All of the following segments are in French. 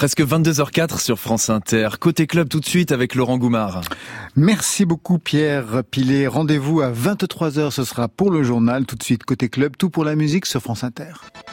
Presque 22h04 sur France Inter. Côté club tout de suite avec Laurent Goumard. Merci beaucoup Pierre Pilet. Rendez-vous à 23h, ce sera pour le journal. Tout de suite côté club, tout pour la musique sur France Inter.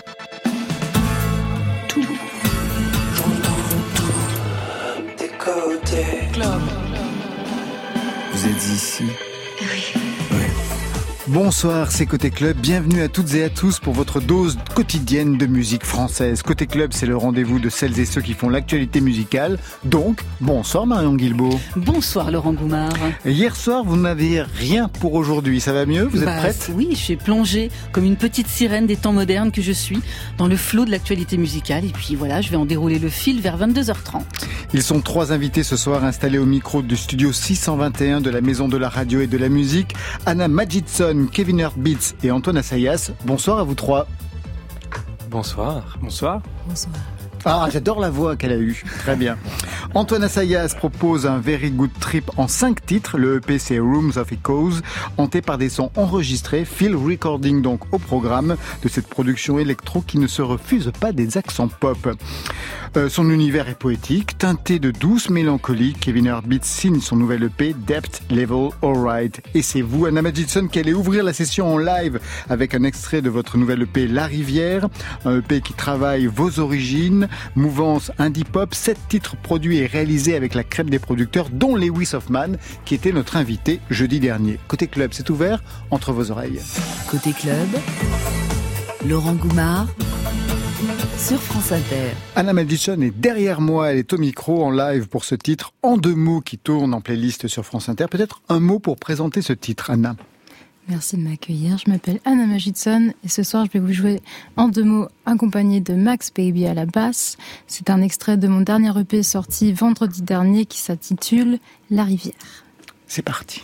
Tout, j'entends tout des côtés club. Vous êtes ici? Oui. Bonsoir, c'est Côté Club. Bienvenue à toutes et à tous pour votre dose quotidienne de musique française. Côté Club, c'est le rendez-vous de celles et ceux qui font l'actualité musicale. Donc, bonsoir Marion Guilbault. Bonsoir Laurent Goumard. Hier soir, vous n'avez rien pour aujourd'hui. Ça va mieux? Vous êtes prête? Oui, je suis plongée comme une petite sirène des temps modernes que je suis dans le flot de l'actualité musicale. Et puis voilà, je vais en dérouler le fil vers 22h30. Ils sont 3 invités ce soir installés au micro du studio 621 de la Maison de la Radio et de la Musique. Anna Magidson, Kevin Heartbeats et Antoine Assayas. Bonsoir à vous 3. Bonsoir. Bonsoir. Bonsoir. Ah, j'adore la voix qu'elle a eue. Très bien. Antoine Assayas propose un Very Good Trip en 5 titres. Le EP, c'est Rooms of Echoes, hanté par des sons enregistrés. Field recording donc au programme de cette production électro qui ne se refuse pas des accents pop. Son univers est poétique, teinté de douce mélancolie. Kevin Heartbeats signe son nouvel EP, Depth Level Alright. Et c'est vous, Anna Magidson, qui allez ouvrir la session en live avec un extrait de votre nouvel EP, La Rivière. Un EP qui travaille vos origines, mouvance indie pop, 7 titres produits et réalisés avec la crème des producteurs, dont Lewis Hoffman, qui était notre invité jeudi dernier. Côté club, c'est ouvert entre vos oreilles. Côté club, Laurent Goumard sur France Inter. Anna Magidson est derrière moi, elle est au micro en live pour ce titre En 2 mots qui tourne en playlist sur France Inter. Peut-être un mot pour présenter ce titre, Anna. Merci de m'accueillir. Je m'appelle Anna Magidson et ce soir je vais vous jouer En 2 mots accompagné de Max Baby à la basse. C'est un extrait de mon dernier EP sorti vendredi dernier qui s'intitule La Rivière. C'est parti.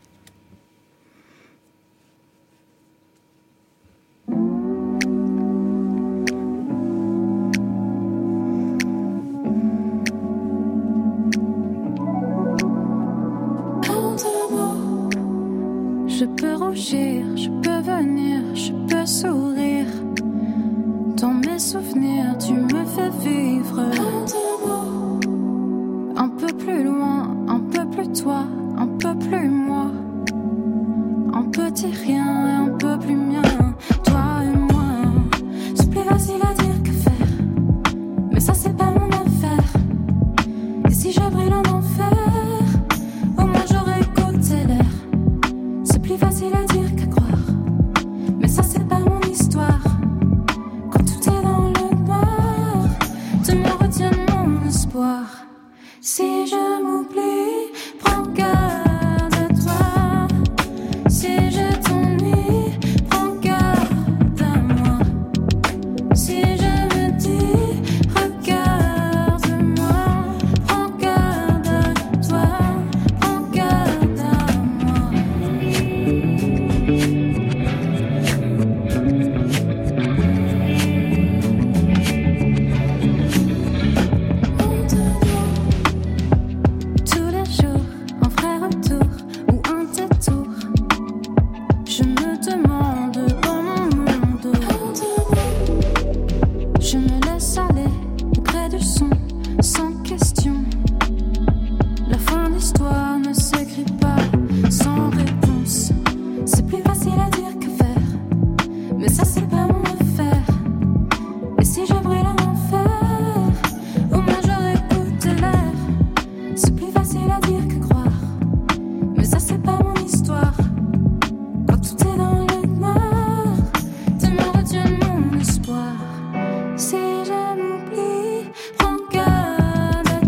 Je peux rougir, je peux venir, je peux sourire. Dans mes souvenirs, tu me fais vivre. Un peu plus loin, un peu plus toi, un peu plus moi. Un petit rien et un peu plus mien. Toi et moi, c'est plus facile à dire que faire. Mais ça c'est pas mon affaire. Et si je brûle en enfer, au moins j'aurais écouté l'air. C'est plus facile à dire qu'à croire. Mais ça c'est pas mon histoire. Quand tout est dans le noir, tu me retiens mon espoir. Si je m'oublie, prends garde à toi. Si je t'ennuie, prends garde à moi. Si je me dis, regarde-moi, prends garde à toi, prends garde à moi. Tous les jours, un vrai retour ou un détour. Je me demande dans mon monde. Je me laisse aller près du son, sans question. La fin de l'histoire ne s'écrit pas sans réponse. C'est plus facile à dire que faire, mais ça c'est pas mon affaire. Et si je brûle en enfer, au moins j'aurais écouté l'air. C'est plus facile à dire que croire, mais ça c'est pas mon histoire. Quand tout est dans le noir, tu me retiens mon espoir. Si je m'oublie, prends garde à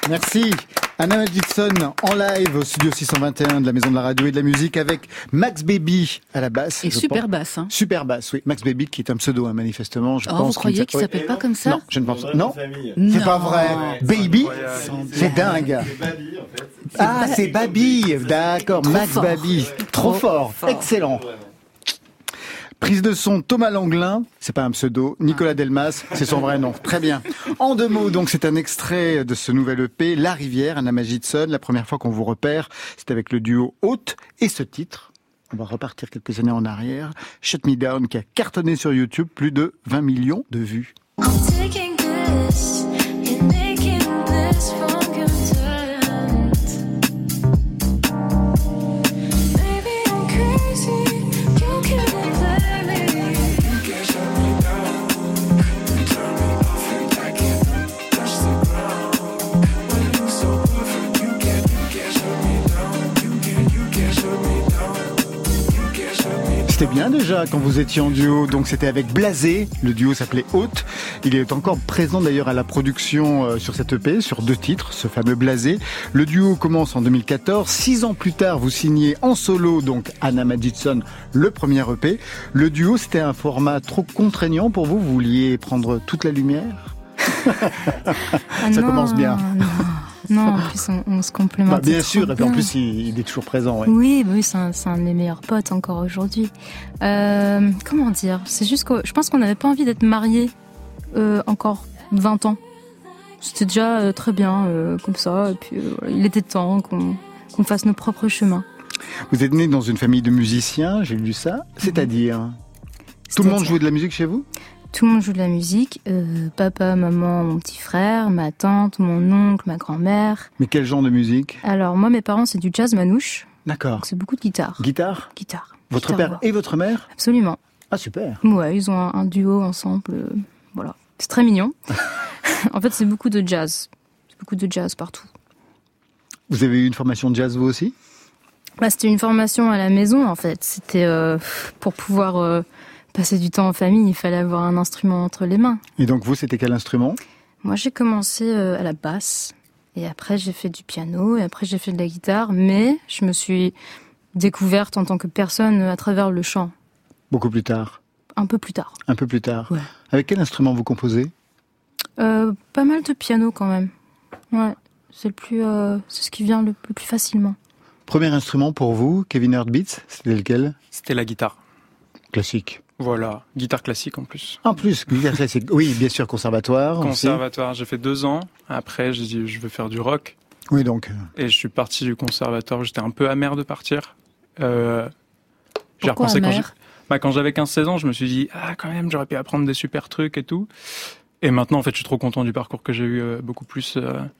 Merci. Anna Magidson en live au studio 621 de la Maison de la Radio et de la Musique avec Max Baby à la basse. Et super basse. Hein. Super basse, oui. Max Baby qui est un pseudo, manifestement. Je pense vous croyez qu'il s'appelle pas comme ça? Non, je ne pense pas. Non, c'est pas vrai. Baby, c'est dingue. Ah, c'est Baby, d'accord. Trop Max fort. Baby, trop fort. Excellent. Prise de son Thomas Langlin, c'est pas un pseudo, Nicolas Delmas, c'est son vrai nom. Très bien. En 2 mots, donc, c'est un extrait de ce nouvel EP, La Rivière, Anna Magidson. La première fois qu'on vous repère, c'est avec le duo Haute et ce titre. On va repartir quelques années en arrière. Shut Me Down, qui a cartonné sur YouTube, plus de 20 millions de vues. Taking this, you're making this from content. Maybe I'm crazy, you can't blame me. You can't shut me down. You turn me off and I can't touch the ground. When you're so perfect, you can't shut me down. You can't shut me down. You can't shut me down. C'était bien déjà quand vous étiez en duo, donc c'était avec Blasé, le duo s'appelait Haute. Il est encore présent d'ailleurs à la production sur cette EP, sur 2 titres, ce fameux Blasé. Le duo commence en 2014, 6 ans plus tard vous signez en solo, donc Anna Magidson, le premier EP. Le duo c'était un format trop contraignant pour vous, vous vouliez prendre toute la lumière? Ça commence bien. Non, en plus on se complémente. Bah, bien sûr, et puis en bien. plus il est toujours présent. Ouais. Oui, c'est un de mes meilleurs potes encore aujourd'hui. Comment dire? C'est juste que je pense qu'on n'avait pas envie d'être mariés encore 20 ans. C'était déjà très bien comme ça. Et puis il était temps qu'on fasse nos propres chemins. Vous êtes né dans une famille de musiciens, j'ai lu ça. C'est-à-dire tout le monde jouait de la musique chez vous? Tout le monde joue de la musique. Papa, maman, mon petit frère, ma tante, mon oncle, ma grand-mère. Mais quel genre de musique? Alors moi, mes parents, c'est du jazz manouche. D'accord. Donc c'est beaucoup de guitare. Guitare? Guitare. Votre Guitare, père voilà. et votre mère? Absolument. Ah super. Ouais, ils ont un duo ensemble. Voilà. C'est très mignon. En fait, c'est beaucoup de jazz. C'est beaucoup de jazz partout. Vous avez eu une formation de jazz vous aussi? Bah, c'était une formation à la maison, en fait. C'était pour pouvoir passer du temps en famille, il fallait avoir un instrument entre les mains. Et donc vous, c'était quel instrument? Moi, j'ai commencé à la basse. Et après, j'ai fait du piano. Et après, j'ai fait de la guitare. Mais je me suis découverte en tant que personne à travers le chant. Beaucoup plus tard. Un peu plus tard. Un peu plus tard. Ouais. Avec quel instrument vous composez? Pas mal de piano quand même. Ouais, c'est ce qui vient le plus facilement. Premier instrument pour vous, Kevin Heartbeats, c'était lequel? C'était la guitare. Classique. Voilà, guitare classique en plus. En plus, guitare classique. Oui, bien sûr, conservatoire. Conservatoire, j'ai fait 2 ans. Après, j'ai dit, je veux faire du rock. Oui, donc. Et je suis parti du conservatoire. J'étais un peu amer de partir. J'ai Pourquoi repensé amer? quand j'avais 15-16 ans, je me suis dit, quand même, j'aurais pu apprendre des super trucs et tout. Et maintenant, en fait, je suis trop content du parcours que j'ai eu, beaucoup plus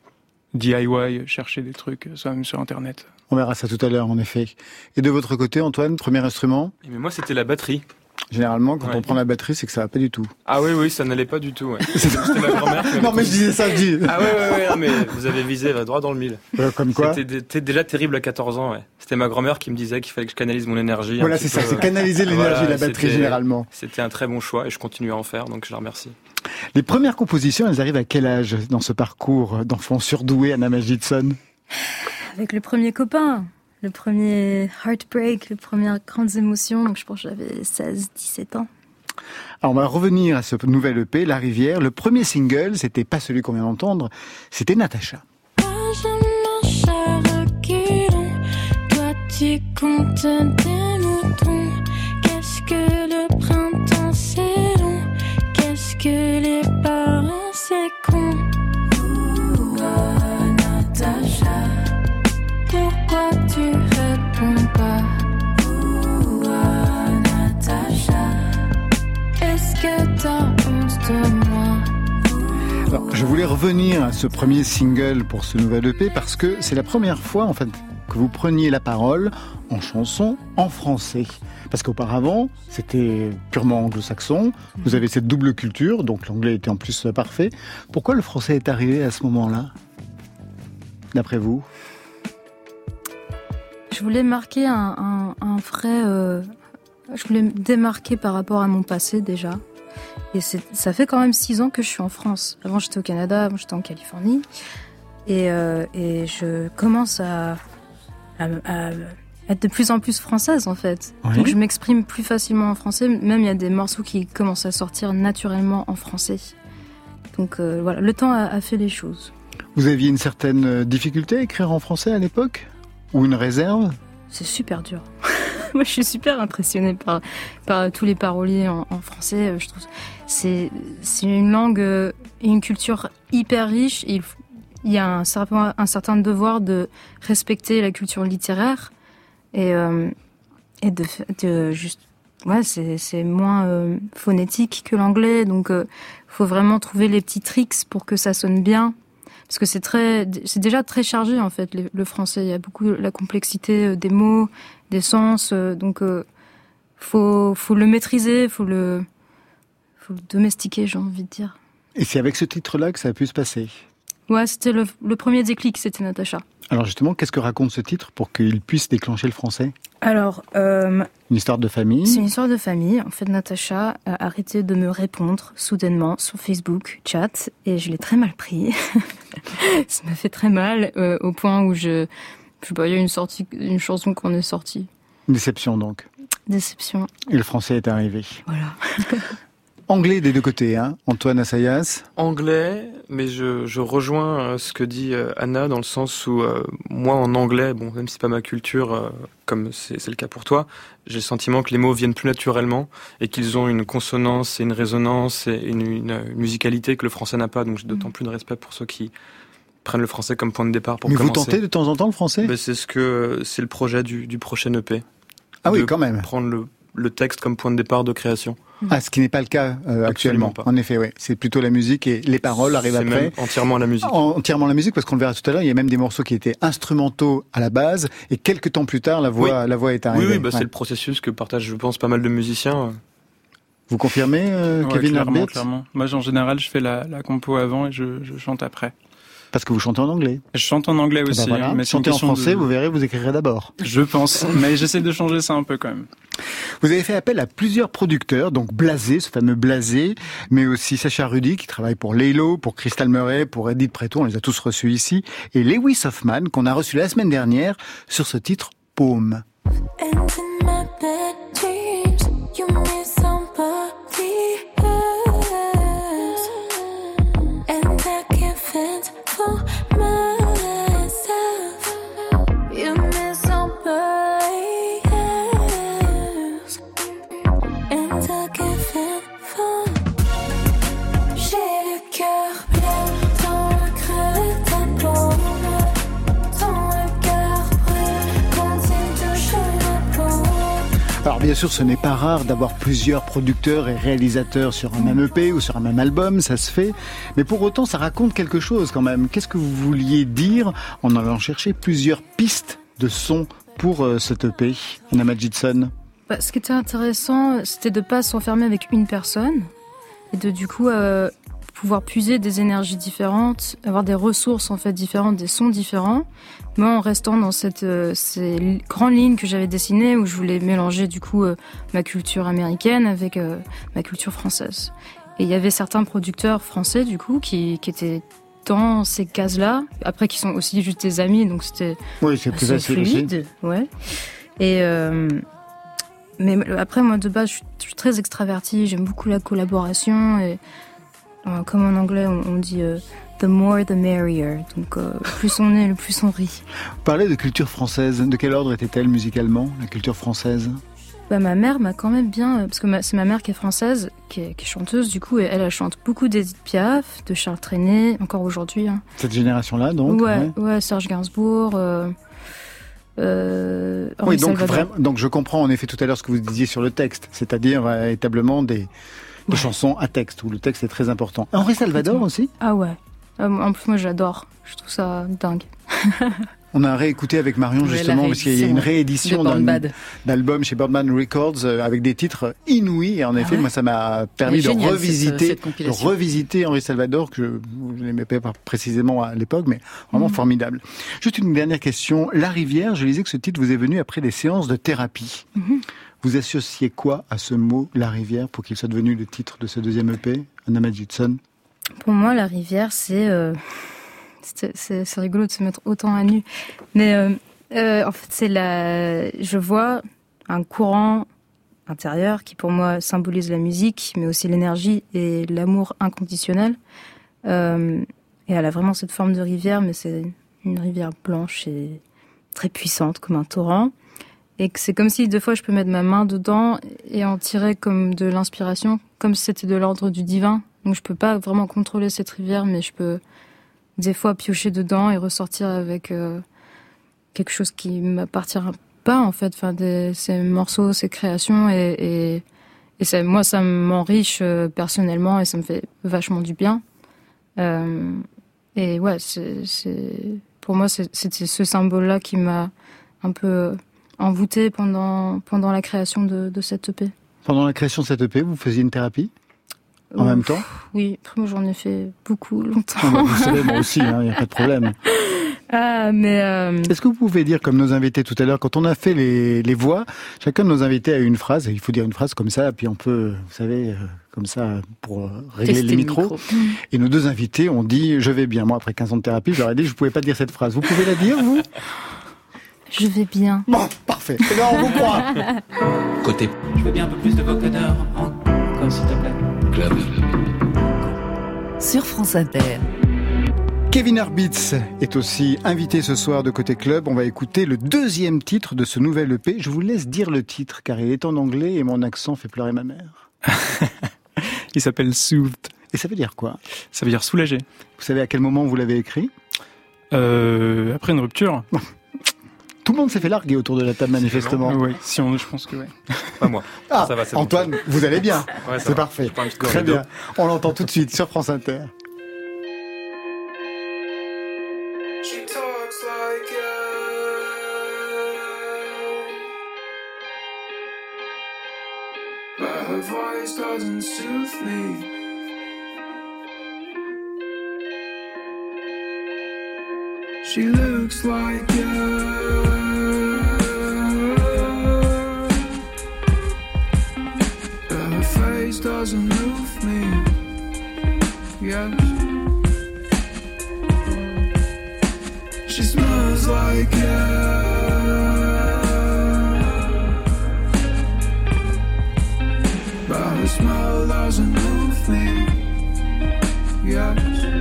DIY, chercher des trucs soi-même sur Internet. On verra ça tout à l'heure, en effet. Et de votre côté, Antoine, premier instrument? Mais moi, c'était la batterie. Généralement, quand Ouais. on prend la batterie, c'est que ça va pas du tout. Ah oui, ça n'allait pas du tout. Ouais. C'était ma grand-mère qui m'avait Non, mais je disais ça, je dis. Ah ouais, non, mais vous avez visé droit dans le mille. Comme quoi? C'était déjà terrible à 14 ans, ouais. C'était ma grand-mère qui me disait qu'il fallait que je canalise mon énergie. Voilà, un c'est petit ça, peu. c'est canaliser l'énergie, Voilà, la batterie, c'était- généralement. C'était un très bon choix et je continue à en faire, donc je la remercie. Les premières compositions, elles arrivent à quel âge dans ce parcours d'enfant surdoué, Anna Magidson? Avec le premier copain, le premier heartbreak, les premières grandes émotions. Donc je pense que j'avais 16-17 ans. Alors, on va revenir à ce nouvel EP, La Rivière. Le premier single, c'était pas celui qu'on vient d'entendre, c'était Natacha. Moi je marche à reculons, toi tu comptes des moutons. Qu'est-ce que le printemps c'est long, qu'est-ce que les parents c'est con. Ouh, oh, Natacha, pourquoi tu réponds pas. Ouh, oh, Natacha, est-ce que t'as honte de moi. Alors, je voulais revenir à ce premier single pour ce nouvel EP parce que c'est la première fois, en fait, que vous preniez la parole en chanson en français. Parce qu'auparavant, c'était purement anglo-saxon. Vous avez cette double culture, donc l'anglais était en plus parfait. Pourquoi le français est arrivé à ce moment-là, d'après vous? Je voulais marquer un vrai... je voulais me démarquer par rapport à mon passé déjà. Et ça fait quand même 6 ans que je suis en France. Avant j'étais au Canada, avant j'étais en Californie. Et je commence à être de plus en plus française, en fait. Oui. Donc je m'exprime plus facilement en français. Même il y a des morceaux qui commencent à sortir naturellement en français. Donc voilà, le temps a fait les choses. Vous aviez une certaine difficulté à écrire en français à l'époque ? Ou une réserve ? C'est super dur. Moi, je suis super impressionnée par tous les paroliers en français. Je trouve c'est une langue et une culture hyper riche. Il y a un certain devoir de respecter la culture littéraire et de juste ouais, c'est moins phonétique que l'anglais, donc faut vraiment trouver les petits tricks pour que ça sonne bien. Parce que c'est déjà très chargé en fait le français. Il y a beaucoup la complexité des mots, des sens. Donc faut le maîtriser, faut le domestiquer, j'ai envie de dire. Et c'est avec ce titre-là que ça a pu se passer ? Ouais, c'était le premier déclic, c'était Natacha. Alors justement, qu'est-ce que raconte ce titre pour qu'il puisse déclencher le français ? Alors, une histoire de famille. C'est une histoire de famille. En fait, Natacha a arrêté de me répondre soudainement sur Facebook, chat, et je l'ai très mal pris. Ça m'a fait très mal, au point où je sais pas, il y a une chanson qu'on est sortie. Déception donc. Déception. Et le français est arrivé. Voilà. Anglais des deux côtés, hein, Antoine Assayas. Anglais, mais je rejoins ce que dit Anna dans le sens où moi en anglais, bon, même si c'est pas ma culture, comme c'est le cas pour toi, j'ai le sentiment que les mots viennent plus naturellement et qu'ils ont une consonance et une résonance et une musicalité que le français n'a pas. Donc j'ai d'autant plus de respect pour ceux qui prennent le français comme point de départ pour commencer. Mais vous tentez de temps en temps le français ? Ben, c'est le projet du prochain EP. Ah oui, quand même. Prendre le texte comme point de départ de création. Ah, ce qui n'est pas le cas actuellement. Pas. En effet, oui. C'est plutôt la musique et les paroles arrivent après. C'est même entièrement la musique. Entièrement la musique, parce qu'on le verra tout à l'heure, il y a même des morceaux qui étaient instrumentaux à la base, et quelques temps plus tard, la voix est arrivée. Oui, bah, c'est le processus que partagent, je pense, pas mal de musiciens. Vous confirmez, Kevin Herbert ? Clairement. Moi, en général, je fais la compo avant et je chante après. Parce que vous chantez en anglais. Je chante en anglais aussi. Ben voilà. Mais chantez en français, vous verrez, vous écrirez d'abord. Je pense, mais j'essaie de changer ça un peu quand même. Vous avez fait appel à plusieurs producteurs, donc Blasé, ce fameux Blasé, mais aussi Sacha Rudy, qui travaille pour Laylo, pour Crystal Murray, pour Edith Preto, on les a tous reçus ici, et Lewis Hoffman, qu'on a reçu la semaine dernière, sur ce titre, Paume. Alors bien sûr, ce n'est pas rare d'avoir plusieurs producteurs et réalisateurs sur un même EP ou sur un même album, ça se fait. Mais pour autant, ça raconte quelque chose quand même. Qu'est-ce que vous vouliez dire en allant chercher plusieurs pistes de son pour cet EP, Anna Majidson ? Ce qui était intéressant, c'était de ne pas s'enfermer avec une personne et de du coup pouvoir puiser des énergies différentes, avoir des ressources en fait différentes, des sons différents, mais en restant dans ces grandes lignes que j'avais dessinées où je voulais mélanger du coup ma culture américaine avec ma culture française. Et il y avait certains producteurs français du coup qui étaient dans ces cases-là, après qui sont aussi juste des amis, donc c'était c'est plus facile fluide, aussi. Ouais. Et mais après moi de base je suis très extravertie, j'aime beaucoup la collaboration et comme en anglais on dit the more the merrier, donc plus on est, le plus on rit. Vous parlez de culture française, de quel ordre était-elle musicalement, la culture française ? Ma mère m'a quand même bien, parce que c'est ma mère qui est française, qui est chanteuse du coup, et elle chante beaucoup d'Edith Piaf, de Charles Trenet, encore aujourd'hui. Hein. Cette génération-là donc ? Ouais, Serge Gainsbourg. Oui, donc je comprends en effet tout à l'heure ce que vous disiez sur le texte, c'est-à-dire véritablement des chansons à texte, où le texte est très important. Henri Salvador aussi ? Ah ouais. En plus, moi, j'adore. Je trouve ça dingue. On a réécouté avec Marion, justement, parce qu'il y a une réédition d'album chez Birdman Records avec des titres inouïs. Et en effet, moi, ça m'a permis de revisiter Henri Salvador, que je n'aimais pas précisément à l'époque, mais vraiment formidable. Juste une dernière question. La Rivière, je lisais que ce titre vous est venu après des séances de thérapie. Vous associez quoi à ce mot, La Rivière, pour qu'il soit devenu le titre de ce deuxième EP, Anna Majidson ? Pour moi, La Rivière, c'est C'est rigolo de se mettre autant à nu. Mais en fait, je vois un courant intérieur qui pour moi symbolise la musique, mais aussi l'énergie et l'amour inconditionnel. Et elle a vraiment cette forme de rivière, mais c'est une rivière blanche et très puissante, comme un torrent. Et que c'est comme si, des fois, je peux mettre ma main dedans et en tirer comme de l'inspiration, comme si c'était de l'ordre du divin. Donc je peux pas vraiment contrôler cette rivière, mais je peux des fois piocher dedans et ressortir avec quelque chose qui m'appartient pas, en fait. Enfin, ces morceaux, ces créations, et moi, ça m'enriche personnellement et ça me fait vachement du bien. Et ouais, pour moi, c'était ce symbole-là qui m'a un peu envoûtée pendant la création de cette EP. Pendant la création de cette EP, vous faisiez une thérapie en même temps? Oui, après moi j'en ai fait beaucoup longtemps. Ah bah, vous savez, moi aussi, il n'y a pas de problème. Est-ce que vous pouvez dire, comme nos invités tout à l'heure, quand on a fait les voix, chacun de nos invités a eu une phrase, il faut dire une phrase comme ça, puis on peut, vous savez, comme ça, pour régler tester les micros. Et nos deux invités ont dit « je vais bien ». Moi, après 15 ans de thérapie, je leur ai dit « je ne pouvais pas dire cette phrase ». Vous pouvez la dire, vous? Je vais bien. Bon, parfait. Et là, on vous croit. Côté. Je veux bien un peu plus de vocodeur, encore s'il te plaît. Club. Sur France Inter. Kevin Arbitz est aussi invité ce soir de Côté Club. On va écouter le deuxième titre de ce nouvel EP. Je vous laisse dire le titre, car il est en anglais et mon accent fait pleurer ma mère. Il s'appelle Soothed. Et ça veut dire quoi? Ça veut dire soulagé. Vous savez à quel moment vous l'avez écrit? Après une rupture. Tout le monde s'est fait larguer autour de la table, manifestement. Oui, je pense que oui. Pas moi. Ah, ça va, c'est Antoine, bon. vous allez bien. Ouais, c'est parfait. Très bien. On l'entend tout de suite sur France Inter. She talks like you, but her voice doesn't soothe me. She looks like you, but her face doesn't move me. Yes. She smells like you, but her smell doesn't move me. Yes.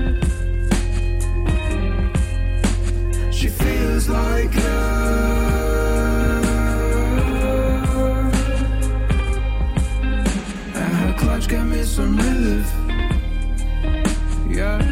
She feels like and her clutch gave me some relief. Yeah.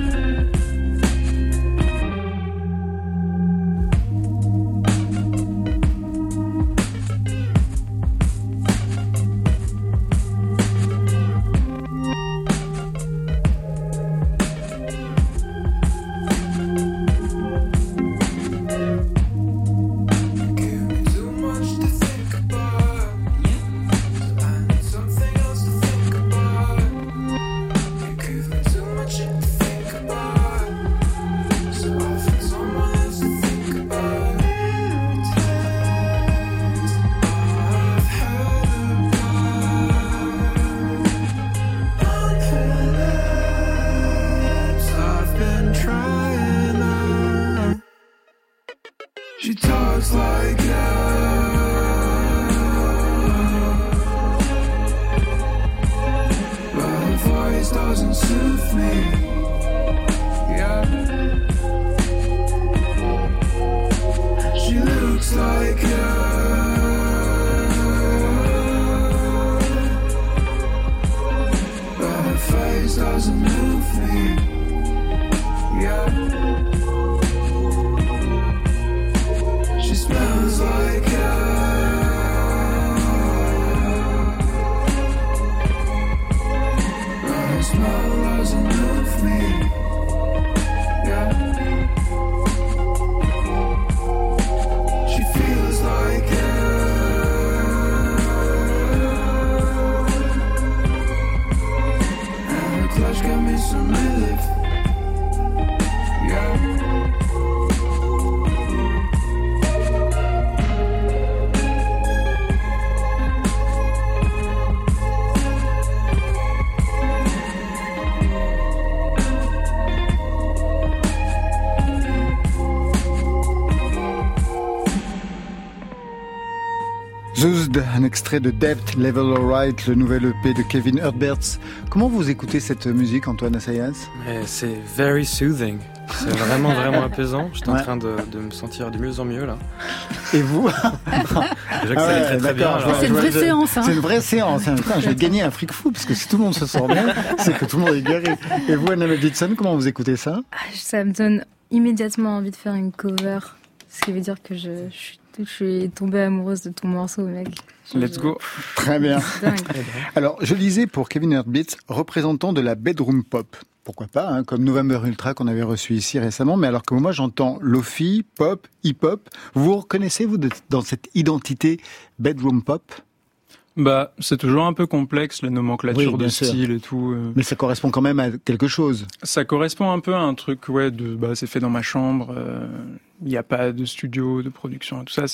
Confused, un extrait de Depth, Level Alright, le nouvel EP de Kevin Hurtberts. Comment vous écoutez cette musique, Antoine Assayas? C'est very soothing. C'est vraiment, vraiment apaisant. J'étais en train de me sentir de mieux en mieux, là. Et vous? Déjà que ça allait très bien. C'est une vraie séance. Hein. C'est une vraie séance. Putain, je vais gagner un fric fou, parce que si tout le monde se sent bien, c'est que tout le monde est guéri. Et vous, Anna Davidson, comment vous écoutez ça? Ça me donne immédiatement envie de faire une cover. Ce qui veut dire que je suis tombée amoureuse de ton morceau, mec. Let's go. Très bien. Alors, je lisais pour Kevin Hurtberts, représentant de la bedroom pop. Pourquoi pas, hein, comme November Ultra qu'on avait reçu ici récemment, mais alors que moi j'entends lofi, pop, hip-hop. Vous reconnaissez, vous, dans cette identité bedroom pop? Bah, c'est toujours un peu complexe, la nomenclature de sûr. style et tout. Mais ça correspond quand même à quelque chose. Ça correspond un peu à un truc, c'est fait dans ma chambre, il n'y a pas de studio, de production, tout ça,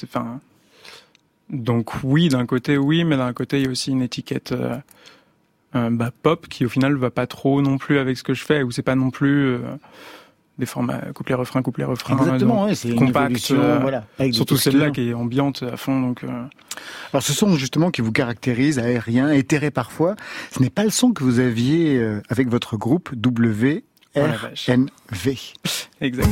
donc oui, d'un côté, oui, mais d'un côté, il y a aussi une étiquette pop qui, au final, va pas trop non plus avec ce que je fais, où c'est pas non plus des formats couplet-refrain. Exactement, ouais, c'est compact, une évolution, voilà. Surtout celle-là qui est ambiante à fond, donc... Alors, ce son, justement, qui vous caractérise, aérien, éthéré parfois, ce n'est pas le son que vous aviez avec votre groupe WRNV. Exact.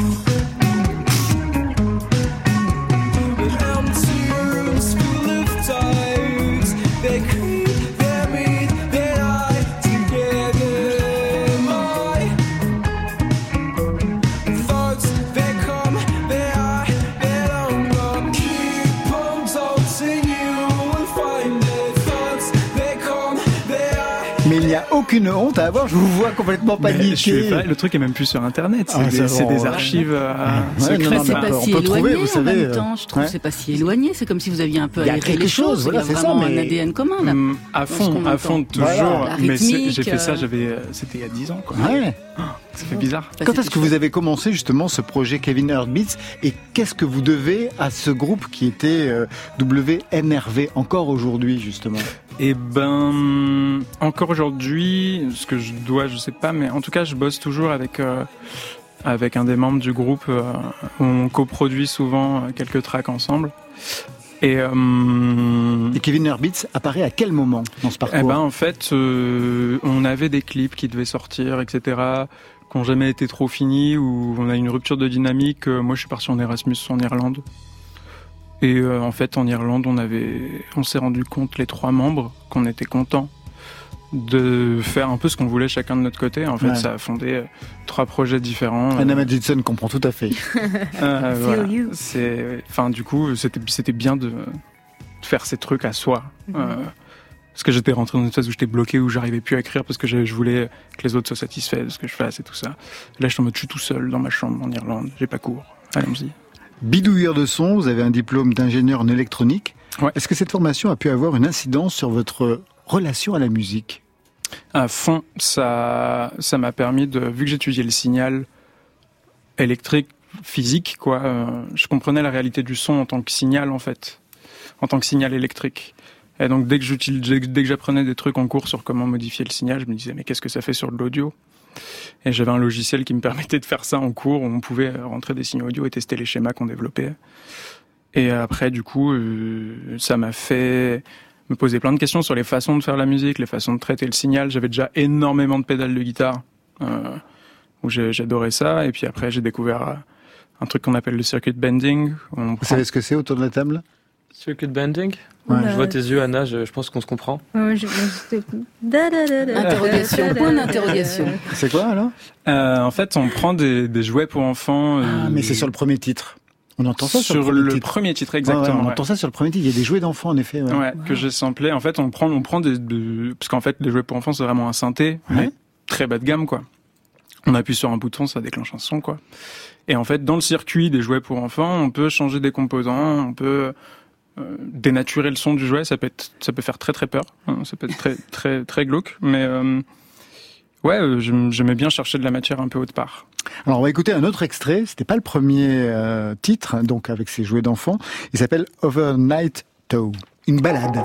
Mais il n'y a aucune honte à avoir, je vous vois complètement paniqué. Le truc est même plus sur Internet, c'est des archives secrètes. C'est pas si éloigné, vous savez, en même temps, je trouve que c'est pas si éloigné, c'est comme si vous aviez un peu aéré les choses, voilà, il y a vraiment un ADN commun là. À fond, toujours, voilà. mais j'ai fait ça, c'était il y a 10 ans, quoi. Ouais. Ça fait bizarre. Quand est-ce que vous avez commencé justement ce projet Kevin Hurtberts et qu'est-ce que vous devez à ce groupe qui était WNRV encore aujourd'hui justement? Eh ben, encore aujourd'hui, ce que je dois, je sais pas, mais en tout cas, je bosse toujours avec un des membres du groupe. On coproduit souvent quelques tracks ensemble. Et Kevin Hurtberts apparaît à quel moment dans ce parcours? Eh ben, en fait, on avait des clips qui devaient sortir, etc., qui n'ont jamais été trop finis, où on a une rupture de dynamique. Moi, je suis parti en Erasmus en Irlande. Et en fait, en Irlande, on s'est rendu compte, les 3 membres, qu'on était contents de faire un peu ce qu'on voulait chacun de notre côté. En fait, ça a fondé 3 projets différents. Anna Davidson comprend tout à fait. Voilà. Du coup, c'était bien de faire ces trucs à soi. Parce que j'étais rentré dans une phase où j'étais bloqué, où j'arrivais plus à écrire parce que je voulais que les autres soient satisfaits de ce que je fasse et tout ça. Et là, je suis tout seul dans ma chambre en Irlande. J'ai pas cours. Allons-y. Bidouilleur de son, vous avez un diplôme d'ingénieur en électronique. Ouais. Est-ce que cette formation a pu avoir une incidence sur votre relation à la musique? À fond, ça m'a permis vu que j'étudiais le signal électrique, physique, je comprenais la réalité du son en tant que signal, en fait. En tant que signal électrique. Et donc, dès que j'apprenais des trucs en cours sur comment modifier le signal, je me disais, mais qu'est-ce que ça fait sur de l'audio? Et j'avais un logiciel qui me permettait de faire ça en cours, où on pouvait rentrer des signaux audio et tester les schémas qu'on développait. Et après, du coup, ça m'a fait me poser plein de questions sur les façons de faire la musique, les façons de traiter le signal. J'avais déjà énormément de pédales de guitare, où j'adorais ça. Et puis après, j'ai découvert un truc qu'on appelle le circuit bending. Vous savez ce que c'est autour de la table? Circuit bending? Ouais. Je vois tes yeux, Anna, je pense qu'on se comprend. Interrogation, point d'interrogation. C'est quoi alors? En fait, on prend des jouets pour enfants. Mais c'est sur le premier titre. On entend ça sur le premier titre, exactement. On entend ça sur le premier titre. Il y a des jouets d'enfants, en effet. Ouais, que j'ai samplé. En fait, on prend parce qu'en fait, les jouets pour enfants, c'est vraiment un synthé, mais très bas de gamme, quoi. On appuie sur un bouton, ça déclenche un son, quoi. Et en fait, dans le circuit des jouets pour enfants, on peut changer des composants, on peut dénaturer le son du jouet. Ça peut faire très très peur. Ça peut être très très très glauque, mais j'aimais bien chercher de la matière un peu haute part. Alors on va écouter un autre extrait, c'était pas le premier titre, donc avec ces jouets d'enfants. Il s'appelle Overnight Tow, une balade.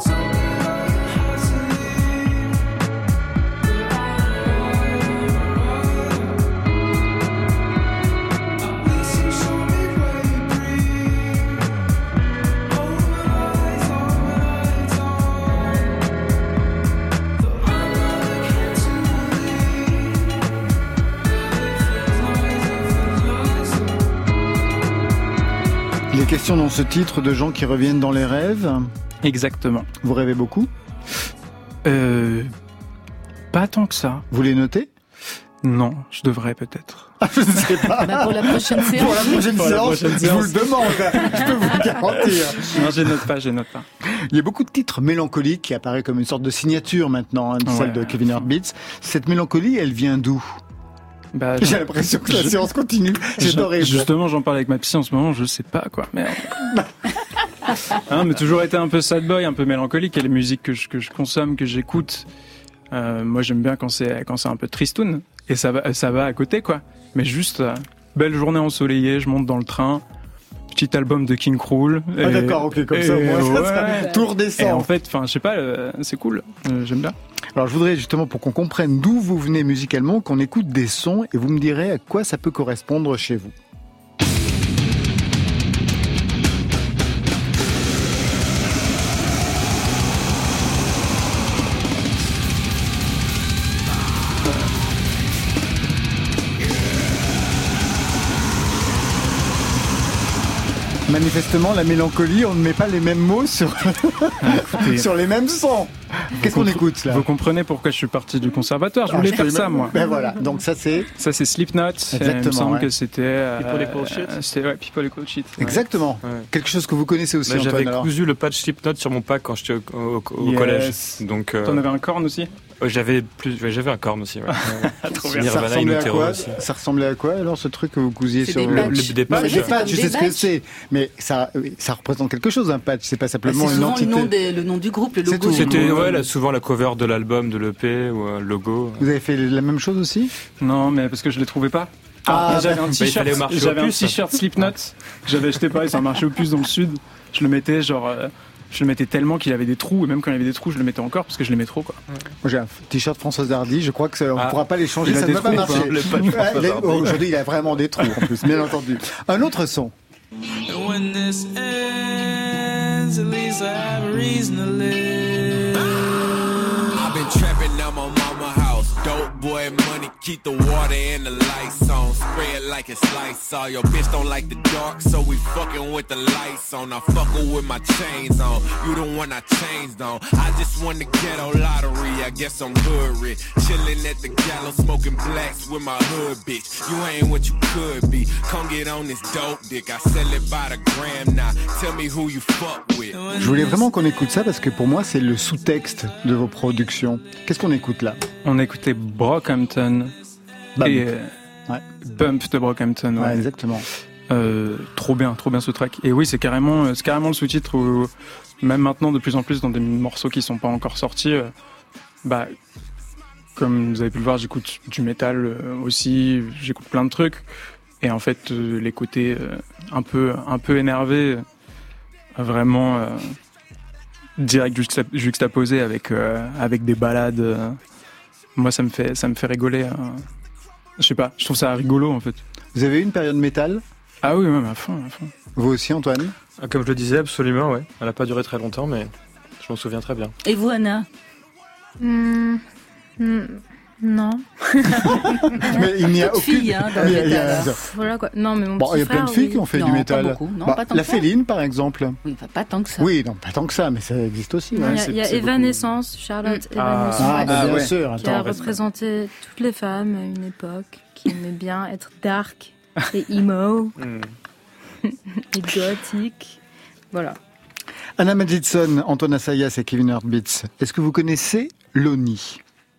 Question dans ce titre de gens qui reviennent dans les rêves. Exactement. Vous rêvez beaucoup ? Pas tant que ça. Vous les notez ? Non, je devrais peut-être. Je ne sais pas. Pour la prochaine séance. Pour la prochaine séance, je vous le demande. Je peux vous le garantir. Non, je note pas. Il y a beaucoup de titres mélancoliques qui apparaissent comme une sorte de signature maintenant, celle de Kevin Heartbeats. Cette mélancolie, elle vient d'où ? J'ai l'impression que la séance continue. C'est horrible. Justement, j'en parle avec ma psy en ce moment, je sais pas quoi. Merde. Mais toujours été un peu sad boy, un peu mélancolique. Et les musiques que je consomme, que j'écoute, moi j'aime bien quand c'est un peu tristoun. Et ça va à côté quoi. Mais juste belle journée ensoleillée, je monte dans le train. Petit album de King Krul. D'accord, ok, comme ça, moi, ça tout redescend. Et en fait, je sais pas, c'est cool, j'aime bien. Alors, je voudrais justement, pour qu'on comprenne d'où vous venez musicalement, qu'on écoute des sons et vous me direz à quoi ça peut correspondre chez vous. Manifestement, la mélancolie, on ne met pas les mêmes mots sur les mêmes sons. Qu'est-ce qu'on écoute là ? Vous comprenez pourquoi je suis parti du conservatoire. Je voulais faire ça, moi. Ben voilà, donc ça c'est Slipknot. Exactement. Il me semble que c'était... People Equal Shit. C'était People Equal Shit. Exactement. Ouais. Quelque chose que vous connaissez aussi, Antoine. J'avais cousu le patch Slipknot sur mon pack quand j'étais au collège. Donc, t'en avais un corne aussi ? J'avais un corne aussi. Ouais. Trop bien. Ça ressemblait à quoi alors ce truc que vous cousiez sur des patchs. Des patchs, je sais ce que c'est, mais ça représente quelque chose un patch. C'est pas simplement une entité. Le nom du groupe, le logo. C'était souvent la cover de l'album, de l'EP ou un logo. Vous avez fait la même chose aussi ? Non, mais parce que je les trouvais pas. J'avais un t-shirt Slipknot. J'avais acheté pareil, c'est un marché aux puces dans le sud. Je le mettais je le mettais tellement qu'il avait des trous, et même quand il y avait des trous, je le mettais encore parce que je l'aimais trop, quoi. Moi, j'ai un t-shirt Françoise Hardy, je crois que on ne pourra pas les changer, ça ne va pas marcher. Aujourd'hui, il a vraiment des trous, en plus, bien entendu. Un autre son. When this ends, at least I have a reason to live. I've been trapping on my mama house. Dope boy money, keep the water and the lights on. Spray it like it's Lysol. Your bitch don't like the dark, so we fucking with the lights on. I fuckin' with my chains on. You the one I changed on. I just won the ghetto lottery. I guess I'm hood rich. Chillin' at the gallows, smoking blacks with my hood bitch. You ain't what you could be. Come get on this dope dick. I sell it by the gram now. Tell me who you fuck with. Je voulais vraiment qu'on écoute ça parce que pour moi, c'est le sous-texte de vos productions. Qu'est-ce qu'on écoute là ? On écoutait Brockhampton et Bump de Brockhampton. Ouais, exactement. Trop bien ce track. Et oui, c'est carrément le sous-titre où, même maintenant, de plus en plus, dans des morceaux qui sont pas encore sortis, comme vous avez pu le voir, j'écoute du métal aussi, j'écoute plein de trucs. Et en fait, les côtés un peu énervés, vraiment direct juxtaposés avec des ballades. Moi, ça me fait rigoler. Je sais pas, je trouve ça rigolo en fait. Vous avez eu une période métal ? Ah oui, même à fond. Vous aussi, Antoine ? Comme je le disais, absolument, ouais. Elle n'a pas duré très longtemps, mais je m'en souviens très bien. Et vous, Anna ? Non. Mais il n'y a aucune fille dans le métal. Voilà quoi. Non, mais il y a plein de filles qui ont fait du métal. Pas beaucoup. Non, pas tant la que ça. Féline, par exemple. Oui, pas tant que ça. Oui, non, pas tant que ça, mais ça existe aussi. Il y a Evanescence, Charlotte Evanescence, bien sûr. qui a représenté toutes les femmes à une époque, qui aimaient bien être dark et emo et gothique. Voilà. Anna Madjidson, Antoine Assayas et Kevin Heartbeats. Est-ce que vous connaissez Lonnie ?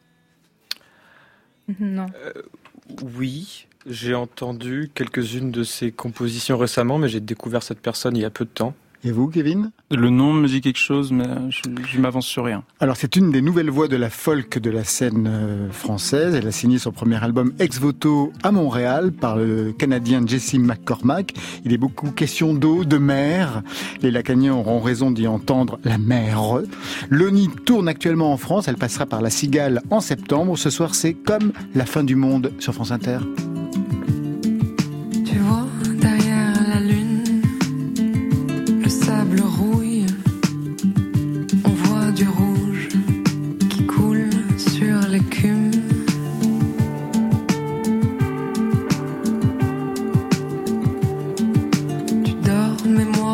Non. Oui, j'ai entendu quelques-unes de ses compositions récemment, mais j'ai découvert cette personne il y a peu de temps. Et vous, Kevin ? Le nom me dit quelque chose, mais je m'avance sur rien. Alors, c'est une des nouvelles voix de la folk de la scène française. Elle a signé son premier album Ex Voto à Montréal par le Canadien Jesse McCormack. Il est beaucoup question d'eau, de mer. Les Lacaniens auront raison d'y entendre la mer. Lonnie tourne actuellement en France. Elle passera par La Cigale en septembre. Ce soir, c'est Comme la fin du monde sur France Inter. Tu vois, derrière la lune, le sable rouille. On voit du rouge qui coule sur l'écume. Tu dors, mais moi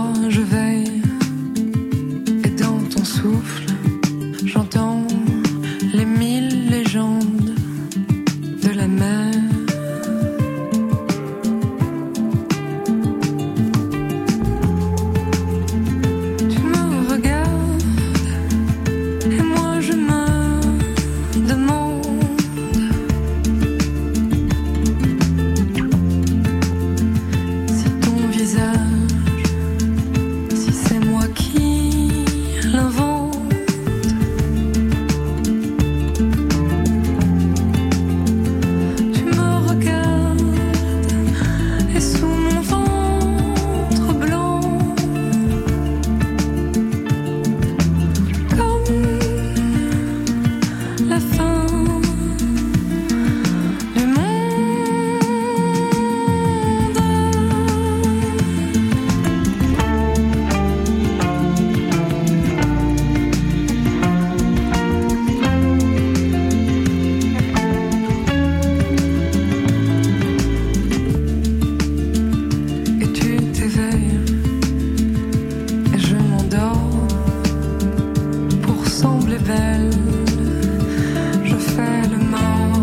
semblait belle, je fais le mort.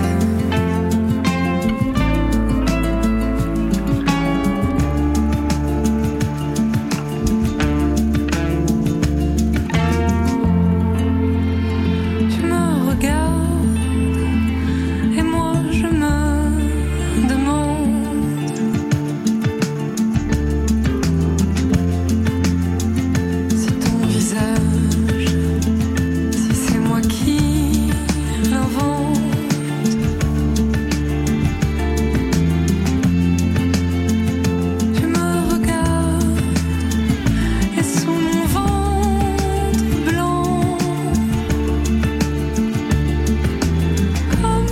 Tu me regardes et moi je me demande si ton visage, si c'est moi qui l'invente. Tu me regardes et sous mon ventre blanc, comme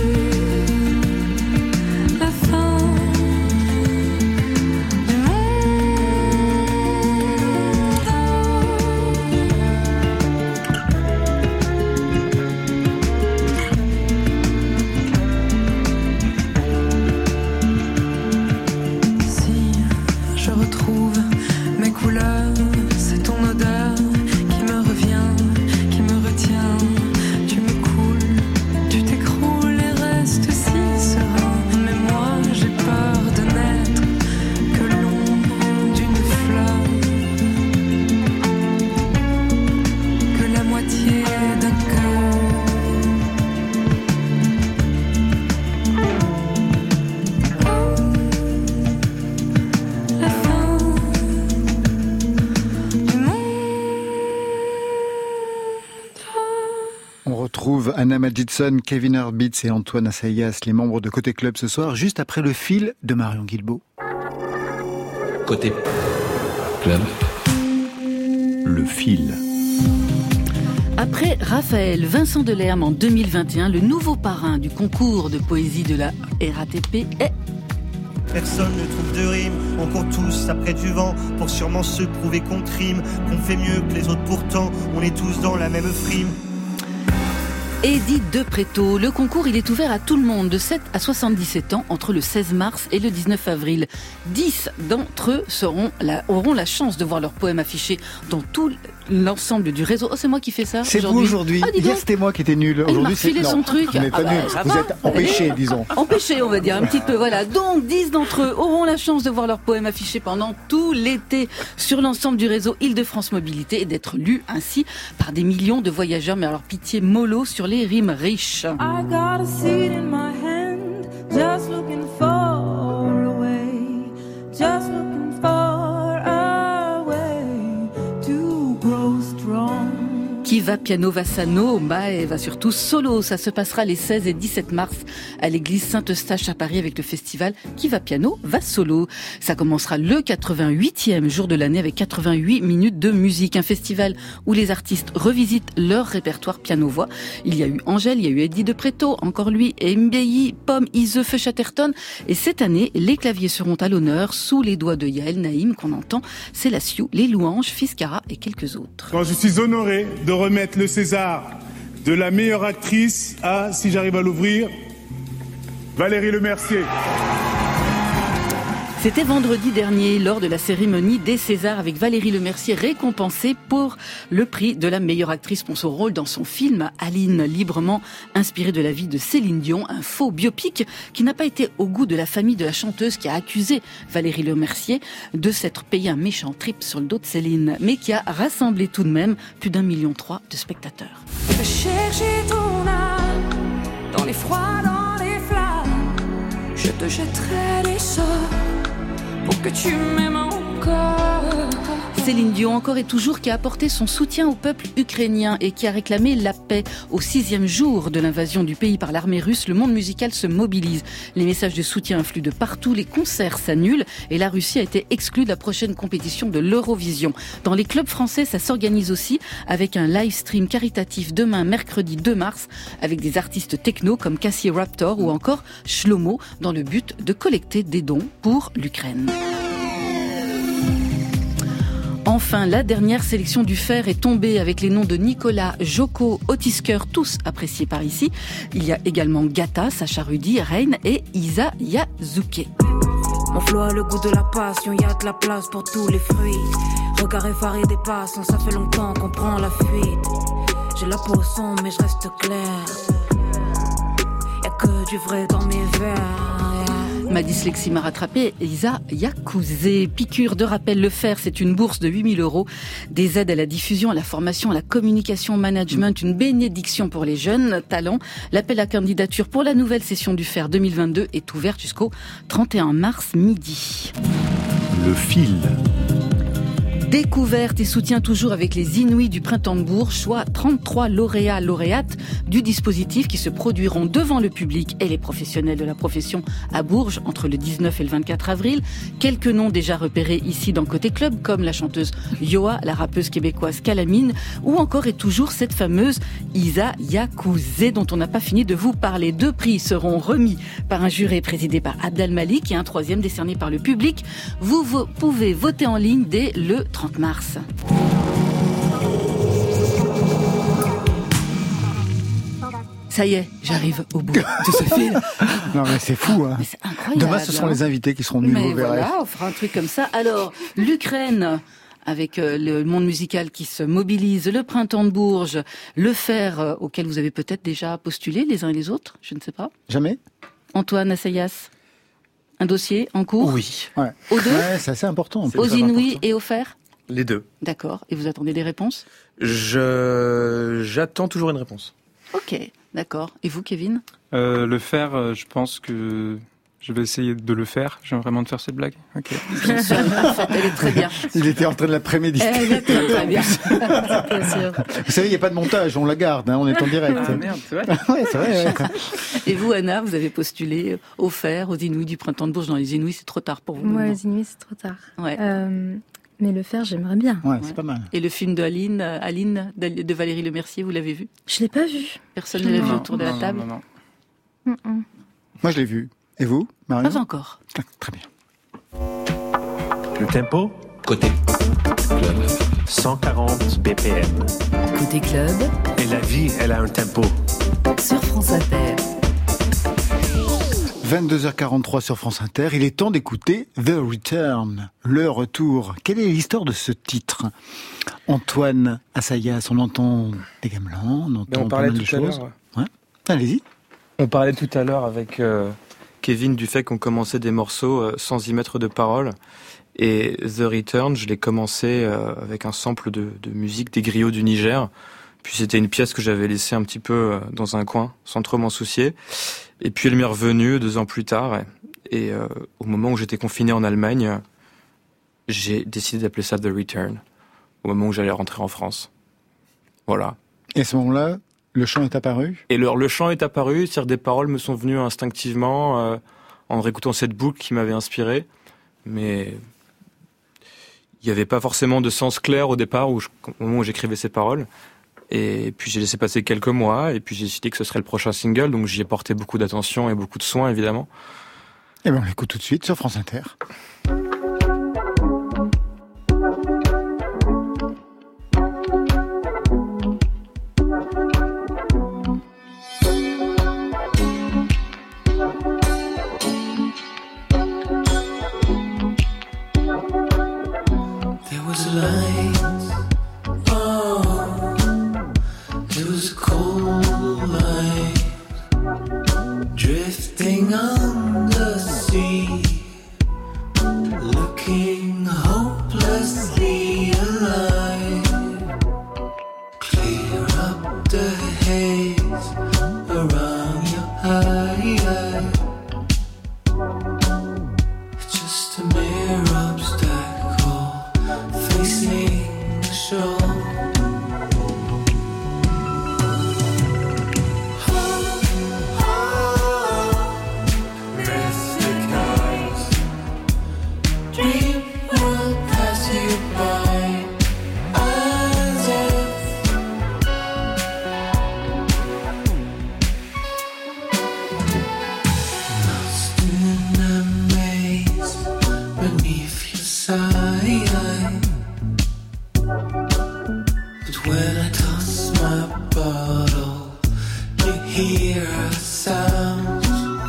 la fin du monde. Si je retrouve mes couleurs, c'est ton odeur qui me revient, qui me retient. Tu me coules, tu t'écroules et restes si serein. Mais moi j'ai peur de n'être que l'ombre d'une fleur, que la moitié d'un cœur. La fin du monde. On retrouve Anna Madjidson, Kevin Herbitz et Antoine Assayas, les membres de Côté Club ce soir, juste après le fil de Marion Guilbault. Côté club. Le fil. Après Raphaël, Vincent Delerme en 2021, le nouveau parrain du concours de poésie de la RATP est... Personne ne trouve de rime, on court tous après du vent pour sûrement se prouver qu'on trime, qu'on fait mieux que les autres pourtant, on est tous dans la même frime. Edith de Préto. Le concours, il est ouvert à tout le monde de 7 à 77 ans entre le 16 mars et le 19 avril. 10 d'entre eux auront la chance de voir leur poème affiché dans tout l'ensemble du réseau. Oh, c'est moi qui fais ça C'est aujourd'hui. vous aujourd'hui. Ah, dis donc. Hier, c'était moi qui étais nul. Il m'a Aujourd'hui, refilé non, son truc. Vous n'êtes pas Ah bah, nul. ça Vous va. êtes empêché, disons. Empêché, on va dire, un petit peu. Voilà. Donc, 10 d'entre eux auront la chance de voir leur poème affiché pendant tout l'été sur l'ensemble du réseau Île-de-France Mobilité et d'être lus ainsi par des millions de voyageurs. Mais alors, pitié mollo sur les rimes riches. I got a seed in my hand, just looking far away, just looking far away to grow strong. Qui va piano va sano, et va surtout solo. Ça se passera les 16 et 17 mars à l'église Saint-Eustache à Paris avec le festival Qui va piano va solo. Ça commencera le 88e jour de l'année avec 88 minutes de musique. Un festival où les artistes revisitent leur répertoire piano-voix. Il y a eu Angèle, il y a eu Eddie de Préto, encore lui, Mbeyi, Pomme, Ise, Feu Chatterton. Et cette année, les claviers seront à l'honneur sous les doigts de Yael Naïm qu'on entend, Célassiou, Les Louanges, Fiskara et quelques autres. Quand je suis honoré de remettre le César de la meilleure actrice à, si j'arrive à l'ouvrir, Valérie Lemercier. C'était vendredi dernier, lors de la cérémonie des Césars, avec Valérie Lemercier récompensée pour le prix de la meilleure actrice pour son rôle dans son film Aline, librement inspiré de la vie de Céline Dion, un faux biopic qui n'a pas été au goût de la famille de la chanteuse qui a accusé Valérie Lemercier de s'être payé un méchant trip sur le dos de Céline, mais qui a rassemblé tout de même plus d'1,3 million de spectateurs. Je vais chercher ton âme dans les froids, dans les flammes. Je te jetterai des sorts pour que tu m'aimes encore. Céline Dion, encore et toujours, qui a apporté son soutien au peuple ukrainien et qui a réclamé la paix. Au 6e jour de l'invasion du pays par l'armée russe, le monde musical se mobilise. Les messages de soutien affluent de partout, les concerts s'annulent et la Russie a été exclue de la prochaine compétition de l'Eurovision. Dans les clubs français, ça s'organise aussi avec un live stream caritatif demain, mercredi 2 mars, avec des artistes techno comme Cassie Raptor ou encore Shlomo, dans le but de collecter des dons pour l'Ukraine. Enfin, la dernière sélection du Fer est tombée avec les noms de Nicolas, Joko, Otisker, tous appréciés par ici. Il y a également Gata, Sacha Rudy, Reine et Isa Yazuke. Mon flow a le goût de la passion, y a de la place pour tous les fruits. Regard effaré des passants, ça fait longtemps qu'on prend la fuite. j'ai la peau sombre mais je reste claire. Y'a que du vrai dans mes vers. Ma dyslexie m'a rattrapé. Isa Yakouzé. Piqûre de rappel, le FAIR, c'est une bourse de 8 000 €. Des aides à la diffusion, à la formation, à la communication, au management, une bénédiction pour les jeunes talents. L'appel à candidature pour la nouvelle session du FAIR 2022 est ouvert jusqu'au 31 mars midi. Le fil. Découverte et soutien toujours avec les Inouïs du Printemps de Bourges, soit 33 lauréats-lauréates du dispositif qui se produiront devant le public et les professionnels de la profession à Bourges entre le 19 et le 24 avril. Quelques noms déjà repérés ici dans Côté Club, comme la chanteuse Yoa, la rappeuse québécoise Calamine, ou encore et toujours cette fameuse Isa Yakouzé dont on n'a pas fini de vous parler. 2 prix seront remis par un jury présidé par Abdel Malik et un 3e décerné par le public. Vous pouvez voter en ligne dès le 30 mars. Ça y est, j'arrive au bout de ce fil. Non mais c'est fou, hein. Mais c'est incroyable. Demain, ce seront les invités qui seront nuls Mais au verre. voilà, on fera un truc comme ça. Alors, l'Ukraine, avec le monde musical qui se mobilise, le Printemps de Bourges, le FAIR, auquel vous avez peut-être déjà postulé les uns et les autres, je ne sais pas. Jamais. Antoine Assayas, un dossier en cours? Oui. Ouais. Aux deux? Ouais, c'est assez important. Aux Inouïs et au FAIR? Les deux. D'accord. Et vous attendez des réponses? J'attends toujours une réponse. Ok, d'accord. Et vous, Kevin? Le faire, je pense que je vais essayer de le faire. Je viens vraiment de faire cette blague. Ok. Bien sûr, parfaite, elle est très bien. Il était en train de la préméditer. Elle est très, très bien. Bien sûr. Vous savez, il n'y a pas de montage, on la garde, hein, on est en direct. Ah merde, c'est vrai. Ouais, c'est vrai. Ouais. Et vous, Anna, vous avez postulé au FAIR, aux Inouïs du Printemps de Bourges. Dans les Inouïs, c'est trop tard pour vous. Moi, maintenant. les Inuits, c'est trop tard. Ouais. Mais le faire, j'aimerais bien. Ouais, c'est pas mal. Et le film de Aline de Valérie Lemercier, vous l'avez vu? Je l'ai pas vu. Personne ne l'a vu Non. autour de la table? Non. Moi, je l'ai vu. Et vous, Marion? Pas encore. Ah, très bien. Le tempo, Côté club. 140 BPM. Côté club, Et la vie, elle a un tempo. sur France Inter. 22h43 sur France Inter, il est temps d'écouter The Return, le retour. Quelle est l'histoire de ce titre? Antoine Assayas, on entend des gamelans, on entend pas mal de choses. Ouais. Allez-y. On parlait tout à l'heure avec Kevin du fait qu'on commençait des morceaux sans y mettre de paroles. Et The Return, je l'ai commencé avec un sample de musique des griots du Niger. Puis c'était une pièce que j'avais laissée un petit peu dans un coin, sans trop m'en soucier. Et puis elle m'est revenue 2 ans plus tard. Et au moment où j'étais confiné en Allemagne, j'ai décidé d'appeler ça The Return. Au moment où j'allais rentrer en France. Voilà. Et à ce moment-là, le chant est apparu? Et le chant est apparu, c'est-à-dire des paroles me sont venues instinctivement en réécoutant cette boucle qui m'avait inspiré. Mais il n'y avait pas forcément de sens clair au départ, au moment où j'écrivais ces paroles. Et puis j'ai laissé passer quelques mois, et puis j'ai décidé que ce serait le prochain single, donc j'y ai porté beaucoup d'attention et beaucoup de soin, évidemment. Eh bien, on l'écoute tout de suite sur France Inter. There was a light, oh, it was a cold light, drifting on the sea, looking hopelessly alive. Clear up the haze around your eye. It's just a mere obstacle facing the shore. Dream will pass you by as if lost in a maze beneath your side. But when I toss my bottle, you hear a sound.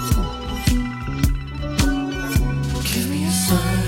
Give me a sign.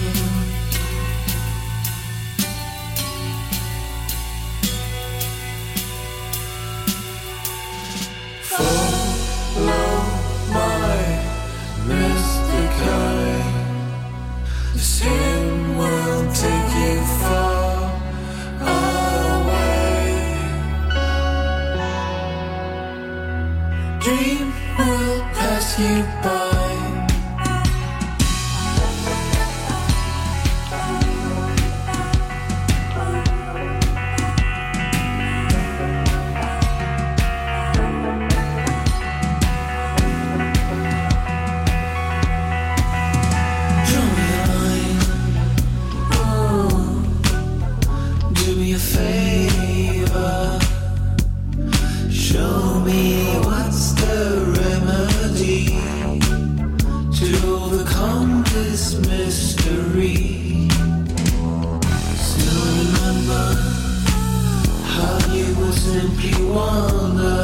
wander,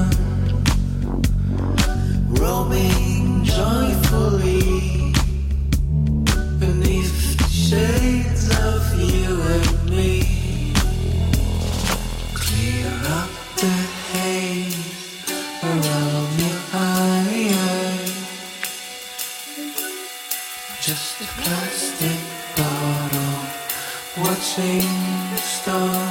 roaming joyfully beneath the shades of you and me. Clear up the haze around your eye, just a plastic bottle watching the stars.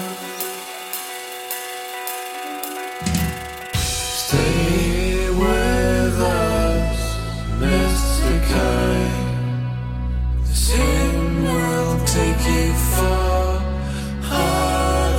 Stay with us, Mr. Kind. The sin will take you far, hard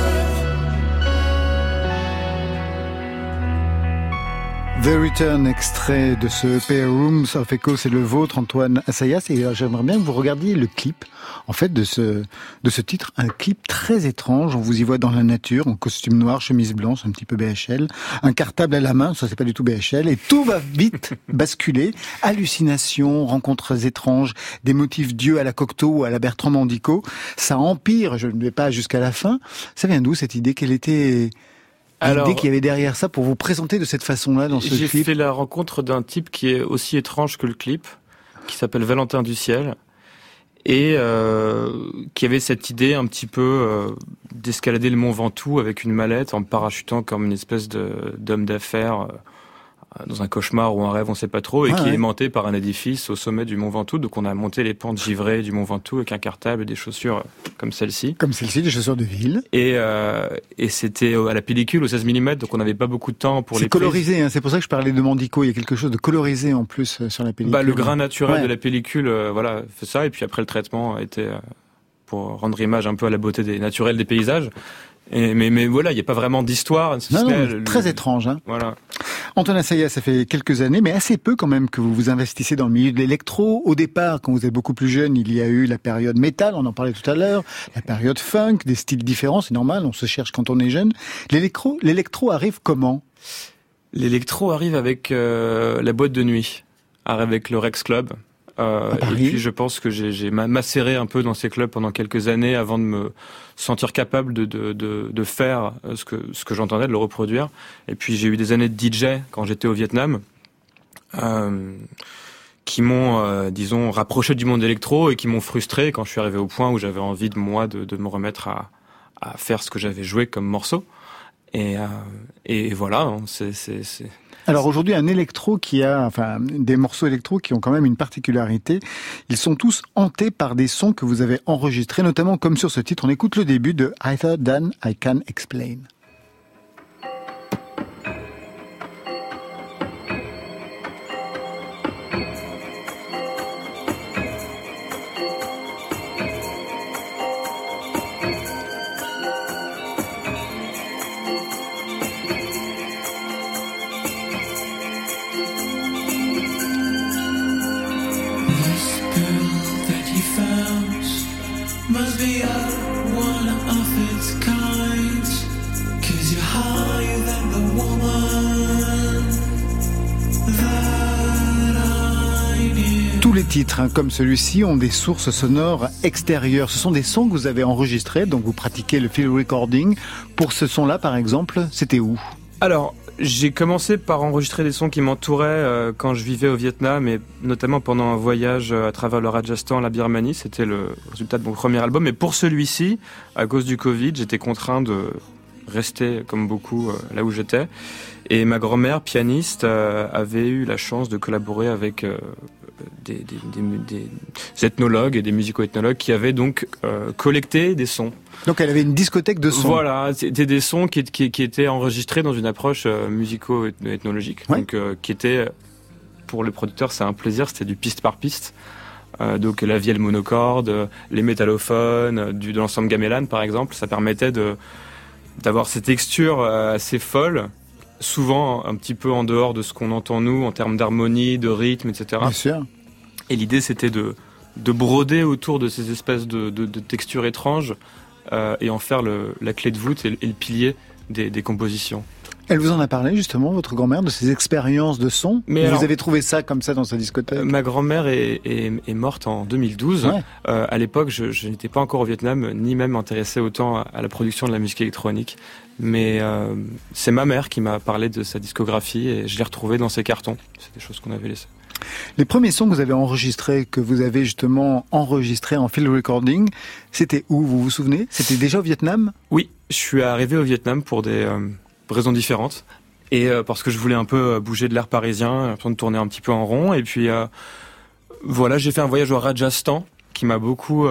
drive. The Return, extrait de ce EP Rooms of Echo, c'est le vôtre, Antoine Assayas, et j'aimerais bien que vous regardiez le clip, en fait, de ce titre, un clip très étrange. On vous y voit dans la nature, en costume noir, chemise blanche, un petit peu BHL, un cartable à la main, ça c'est pas du tout BHL, et tout va vite basculer. Hallucinations, rencontres étranges, des motifs Dieu à la Cocteau ou à la Bertrand Mandico. Ça empire, je ne vais pas jusqu'à la fin. Ça vient d'où cette idée? Quelle était l'idée qu'il y avait derrière ça pour vous présenter de cette façon-là dans ce clip? J'ai fait la rencontre d'un type qui est aussi étrange que le clip, qui s'appelle Valentin Duciel, et qui avait cette idée un petit peu d'escalader le Mont Ventoux avec une mallette en parachutant comme une espèce d'homme d'affaires dans un cauchemar ou un rêve, on sait pas trop, et qui est aimanté par un édifice au sommet du Mont Ventoux. Donc on a monté les pentes givrées du Mont Ventoux avec un cartable et des chaussures comme celle-ci. Comme celle-ci, des chaussures de ville. Et c'était à la pellicule au 16 mm, donc on n'avait pas beaucoup de temps pour les prises. C'est colorisé, hein, c'est pour ça que je parlais de Mandico. Il y a quelque chose de colorisé en plus sur la pellicule. Le grain naturel de la pellicule, fait ça. Et puis après, le traitement a été pour rendre image un peu à la beauté naturelle des paysages. Mais voilà, il n'y a pas vraiment d'histoire. Très étrange. Hein. Voilà. Antoine Assayas, ça fait quelques années, mais assez peu quand même que vous vous investissez dans le milieu de l'électro. Au départ, quand vous êtes beaucoup plus jeune, il y a eu la période métal, on en parlait tout à l'heure, la période funk, des styles différents, c'est normal, on se cherche quand on est jeune. L'électro arrive comment? L'électro arrive avec la boîte de nuit, avec le Rex Club. Et puis je pense que j'ai macéré un peu dans ces clubs pendant quelques années avant de me sentir capable de faire ce que j'entendais, de le reproduire. Et puis j'ai eu des années de DJ quand j'étais au Vietnam, qui m'ont, disons, rapproché du monde électro et qui m'ont frustré quand je suis arrivé au point où j'avais envie de me remettre à faire ce que j'avais joué comme morceau. Et voilà, c'est. Alors aujourd'hui, un électro des morceaux électro qui ont quand même une particularité. Ils sont tous hantés par des sons que vous avez enregistrés, notamment comme sur ce titre. On écoute le début de Either Than I Can Explain. Must be one of its kind, 'cause you're higher than the woman that I knew. Tous les titres, comme celui-ci, ont des sources sonores extérieures. Ce sont des sons que vous avez enregistrés, donc vous pratiquez le field recording. Pour ce son-là, par exemple, c'était où? Alors, j'ai commencé par enregistrer des sons qui m'entouraient quand je vivais au Vietnam, et notamment pendant un voyage à travers le Rajasthan, la Birmanie. C'était le résultat de mon premier album. Mais pour celui-ci, à cause du Covid, j'étais contraint de rester, comme beaucoup, là où j'étais. Et ma grand-mère, pianiste, avait eu la chance de collaborer avec des ethnologues et des musico-ethnologues qui avaient donc collecté des sons. Donc elle avait une discothèque de sons. Voilà, c'était des sons qui étaient enregistrés dans une approche musico-ethnologique. Ouais. Donc qui était, pour le producteur, c'est un plaisir, c'était du piste par piste. Donc la vielle monocorde, les métallophones, de l'ensemble gamelan par exemple, ça permettait d'avoir ces textures assez folles, souvent un petit peu en dehors de ce qu'on entend nous en termes d'harmonie, de rythme, etc. Bien sûr. Et l'idée c'était de broder autour de ces espèces de textures étranges et en faire la clé de voûte et le pilier des compositions. Elle vous en a parlé justement, votre grand-mère, de ses expériences de son. Vous avez trouvé ça comme ça dans sa discothèque? Ma grand-mère est morte en 2012. Ouais. À l'époque, je n'étais pas encore au Vietnam, ni même intéressé autant à la production de la musique électronique. Mais c'est ma mère qui m'a parlé de sa discographie et je l'ai retrouvée dans ses cartons. C'est des choses qu'on avait laissées. Les premiers sons que vous avez enregistrés, que vous avez justement enregistrés en field recording, c'était où, vous vous souvenez? C'était déjà au Vietnam? Oui, je suis arrivé au Vietnam pour des raisons différentes. Et parce que je voulais un peu bouger de l'air parisien, l'impression de tourner un petit peu en rond. Et puis voilà, j'ai fait un voyage au Rajasthan qui m'a beaucoup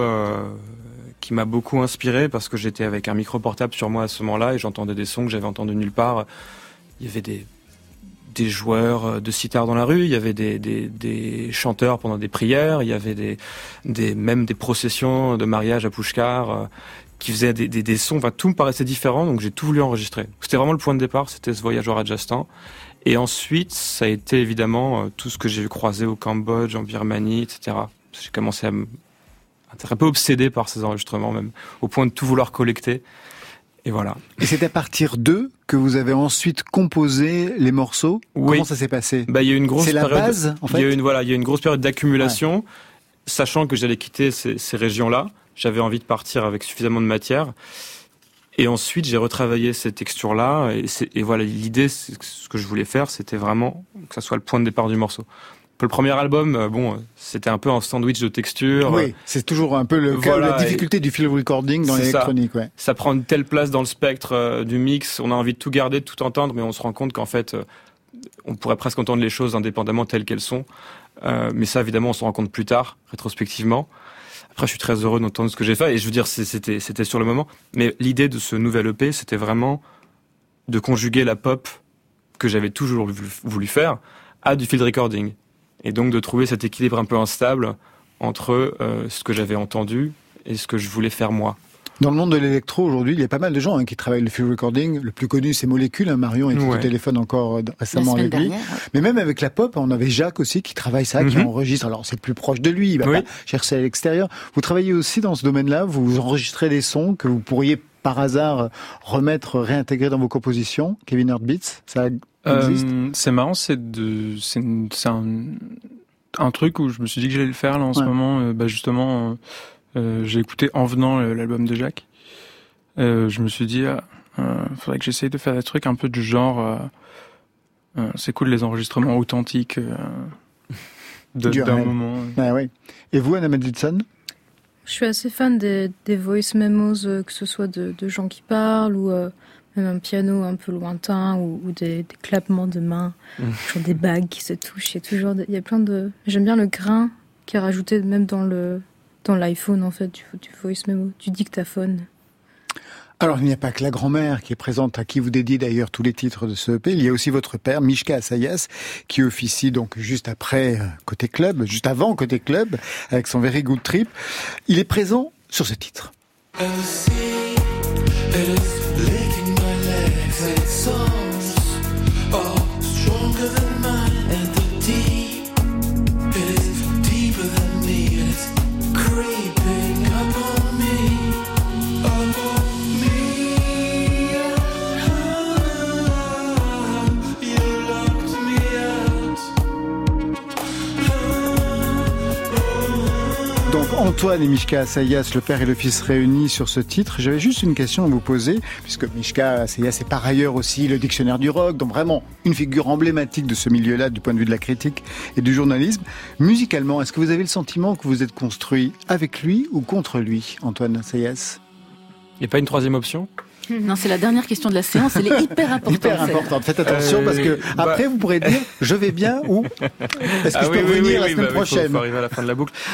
inspiré parce que j'étais avec un micro portable sur moi à ce moment-là et j'entendais des sons que j'avais entendus nulle part. Il y avait des joueurs de sitar dans la rue, il y avait des chanteurs pendant des prières, il y avait même des processions de mariage à Pushkar qui faisaient des sons, enfin tout me paraissait différent, donc j'ai tout voulu enregistrer. C'était vraiment le point de départ, c'était ce voyage au Rajasthan. Et ensuite, ça a été évidemment tout ce que j'ai croisé au Cambodge, en Birmanie, etc. J'ai commencé à être un peu obsédé par ces enregistrements même, au point de tout vouloir collecter. Et voilà. Et c'est à partir d'eux que vous avez ensuite composé les morceaux? Oui. Comment ça s'est passé? Il y a eu une grosse période. C'est la base, en fait? Il y a une grosse période d'accumulation, sachant que j'allais quitter ces régions-là. J'avais envie de partir avec suffisamment de matière. Et ensuite, j'ai retravaillé ces textures-là. Et voilà, l'idée, ce que je voulais faire, c'était vraiment que ça soit le point de départ du morceau. Le premier album, c'était un peu un sandwich de textures. Oui, c'est toujours un peu la difficulté du field recording dans l'électronique. Ouais. Ça prend une telle place dans le spectre du mix, on a envie de tout garder, de tout entendre, mais on se rend compte qu'en fait, on pourrait presque entendre les choses indépendamment telles qu'elles sont. Mais ça, évidemment, on se rend compte plus tard, rétrospectivement. Après, je suis très heureux d'entendre ce que j'ai fait, et je veux dire, c'était sur le moment. Mais l'idée de ce nouvel EP, c'était vraiment de conjuguer la pop que j'avais toujours voulu faire à du field recording. Et donc de trouver cet équilibre un peu instable entre ce que j'avais entendu et ce que je voulais faire moi. Dans le monde de l'électro, aujourd'hui, il y a pas mal de gens qui travaillent le field recording. Le plus connu, c'est Molécule. Marion était au téléphone encore récemment avec lui. Mais même avec la pop, on avait Jacques aussi qui travaille ça, qui enregistre. Alors c'est plus proche de lui, il va pas chercher à l'extérieur. Vous travaillez aussi dans ce domaine-là, vous enregistrez des sons que vous pourriez par hasard réintégrer dans vos compositions. Kevin Heartbeats, ça existe? C'est marrant, c'est un truc où je me suis dit que j'allais le faire là en ce moment. Justement, j'ai écouté en venant l'album de Jacques. Je me suis dit, faudrait que j'essaye de faire des trucs un peu du genre. C'est cool les enregistrements authentiques d'un moment. Ah, oui. Et vous, Anna Madison? Je suis assez fan des voice memos, que ce soit de gens qui parlent ou même un piano un peu lointain ou des clappements de mains, genre des bagues qui se touchent. Il y a plein de. J'aime bien le grain qui est rajouté même dans l'iPhone en fait du voice memo, du dictaphone. Alors il n'y a pas que la grand-mère qui est présente, à qui vous dédiez d'ailleurs tous les titres de ce EP. Il y a aussi votre père, Mishka Assayas, qui officie donc juste après Côté Club, juste avant Côté Club, avec son Very Good Trip. Il est présent sur ce titre. Antoine et Mishka Assayas, le père et le fils réunis sur ce titre. J'avais juste une question à vous poser, puisque Mishka Assayas est par ailleurs aussi le dictionnaire du rock, donc vraiment une figure emblématique de ce milieu-là du point de vue de la critique et du journalisme. Musicalement, est-ce que vous avez le sentiment que vous êtes construit avec lui ou contre lui, Antoine Assayas? Il n'y a pas une troisième option? Non, c'est la dernière question de la séance, elle est hyper importante. Hyper importante, faites attention parce que après vous pourrez dire je vais bien ou est-ce que je peux revenir la semaine prochaine? Faut arriver à la fin de la boucle.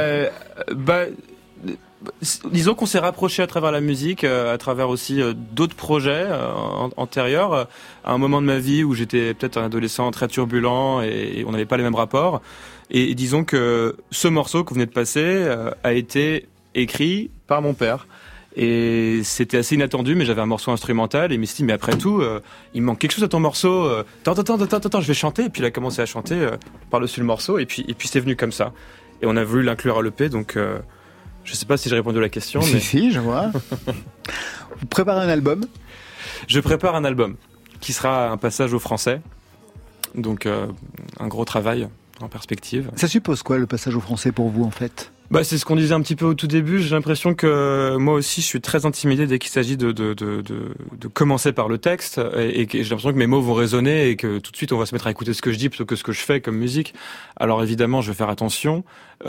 Disons qu'on s'est rapproché à travers la musique, à travers aussi d'autres projets antérieurs, à un moment de ma vie où j'étais peut-être un adolescent très turbulent et on n'avait pas les mêmes rapports. Et disons que ce morceau que vous venez de passer a été écrit par mon père. Et c'était assez inattendu, mais j'avais un morceau instrumental et il me s'est dit mais après tout il me manque quelque chose à ton morceau, attends, je vais chanter. Et puis il a commencé à chanter par-dessus le morceau et puis c'est venu comme ça et on a voulu l'inclure à l'EP. Donc je sais pas si j'ai répondu à la question, mais si je vois. Vous préparez un album? Je prépare un album. qui sera un passage au français. Donc un gros travail en perspective. Ça suppose quoi le passage au français pour vous en fait ? C'est ce qu'on disait un petit peu au tout début. J'ai l'impression que moi aussi, je suis très intimidé dès qu'il s'agit de commencer par le texte, et que j'ai l'impression que mes mots vont résonner et que tout de suite on va se mettre à écouter ce que je dis plutôt que ce que je fais comme musique. Alors évidemment, je vais faire attention.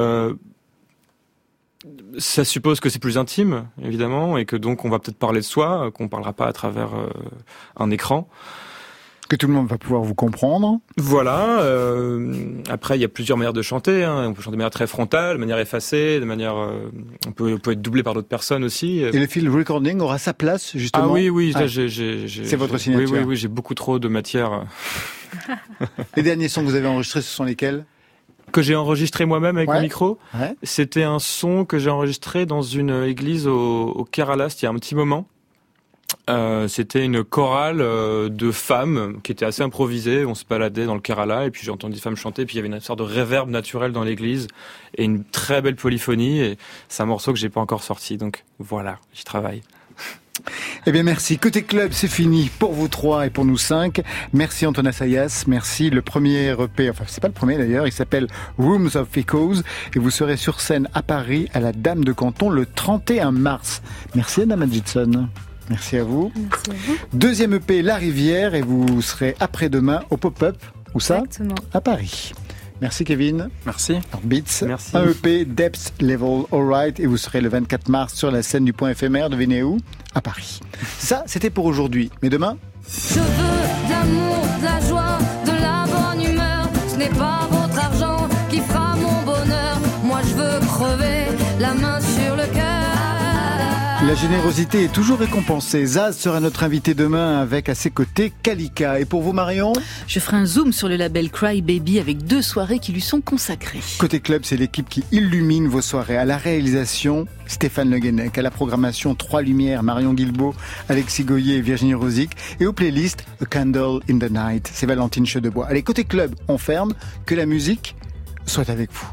Ça suppose que c'est plus intime, évidemment, et que donc on va peut-être parler de soi, qu'on parlera pas à travers un écran. Que tout le monde va pouvoir vous comprendre. Voilà. Après, il y a plusieurs manières de chanter. On peut chanter de manière très frontale, de manière effacée, de manière. On peut être doublé par d'autres personnes aussi. Et le field recording aura sa place justement. Ah oui. Là, c'est votre signature. Oui. J'ai beaucoup trop de matière. Les derniers sons que vous avez enregistrés, ce sont lesquels ? Que j'ai enregistré moi-même avec mon micro. Ouais. C'était un son que j'ai enregistré dans une église au Kerala, il y a un petit moment. C'était une chorale de femmes qui était assez improvisée. On se baladait dans le Kerala et puis j'ai entendu des femmes chanter. Puis il y avait une sorte de réverb naturel dans l'église et une très belle polyphonie. Et c'est un morceau que j'ai pas encore sorti. Donc voilà, j'y travaille. Eh bien merci. Côté club, c'est fini pour vous 3 et pour nous 5. Merci Antoine Assayas. Merci. Le premier EP, enfin c'est pas le premier d'ailleurs, il s'appelle Rooms of Echoes et vous serez sur scène à Paris à la Dame de Canton le 31 mars. Merci Anna Madjidson. Merci à vous. Merci à vous. Deuxième EP, La Rivière, et vous serez après-demain au Pop-Up. Où ça ? Exactement. À Paris. Merci Kevin. Merci. Beats. Merci. Un EP, Depth Level Alright, et vous serez le 24 mars sur la scène du Point éphémère, devinez où ? À Paris. Ça, c'était pour aujourd'hui. Mais demain ? Je veux de l'amour, de la joie, de la bonne humeur. Ce n'est pas votre argent qui fera mon bonheur. Moi je veux crever la main sur le cœur. La générosité est toujours récompensée. Zaz sera notre invité demain avec à ses côtés Kalika. Et pour vous Marion ? Je ferai un zoom sur le label Cry Baby avec 2 soirées qui lui sont consacrées. Côté club, c'est l'équipe qui illumine vos soirées. À la réalisation, Stéphane Le Guenec. À la programmation, 3 lumières, Marion Guilbault, Alexis Goyer et Virginie Rosic. Et aux playlists, A Candle in the Night, c'est Valentine Chedebois. Allez, côté club, on ferme. Que la musique soit avec vous.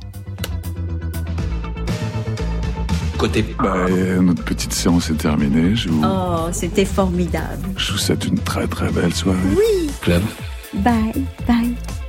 Notre petite séance est terminée. Oh, c'était formidable. Je vous souhaite une très très belle soirée. Oui. Club. Bye, bye.